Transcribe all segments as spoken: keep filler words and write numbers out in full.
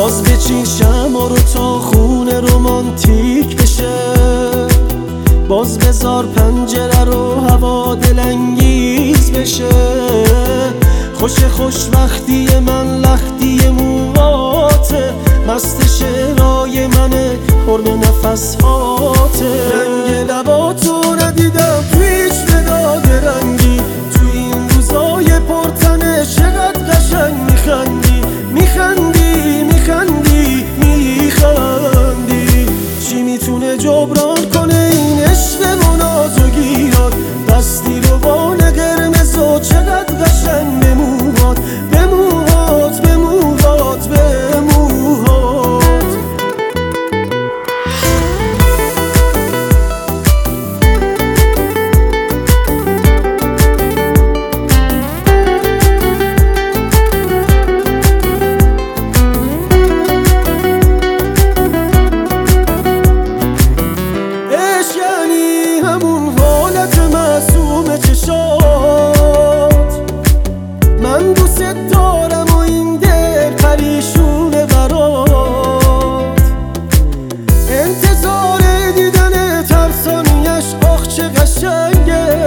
باز بچین شمع رو تا خون رومانتیک بشه، باز بذار پنجره رو هوا دلانگیز بشه. خوش خوشبختی من لختی موهاته، مست شعرهای منه پرده نفس هاته. رنگ لباتو ندیدم تو هیچ مداد رنگی، تو این روزای پرتنه چقدر قشنگ میخندی میخندی میخندی میخندی. چی میتونه جبران کنه این عشق و ناز و گیرات؟ دستی رو بان قرمز و چقدر قشنگ به موهات به موهات به موهات به موهات. من دوست دارم و این دل پریشونه برات، انتظار دیدن ترسانیش آخ چه قشنگه.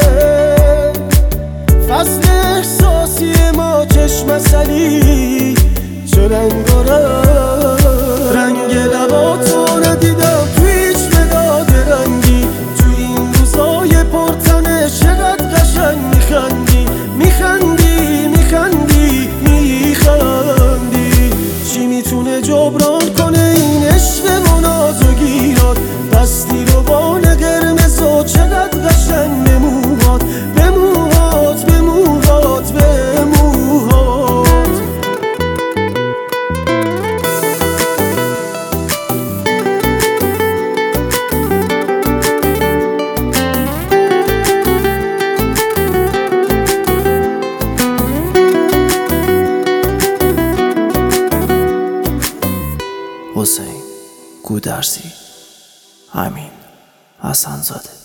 فصل احساسی ما چشم اصلی چه رنگ و رنگ. رنگ لباتو ندیدم تو هیچ مداد رنگی، تو این روزای پرتنه چقدر قشنگ میخندی میخندی میخندی میخندی. چی میتونه جبران کنه این عشق و ناز و گیرات؟ دستی رو بان قرمز و چقدر قشنگ به موهات به موهات به موهات به موهات. حسین گودرزی، امین حسن‌زاده.